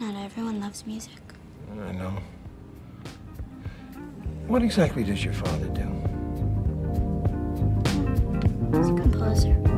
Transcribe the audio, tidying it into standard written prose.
Not everyone loves music. I know. What exactly does your father do? He's a composer.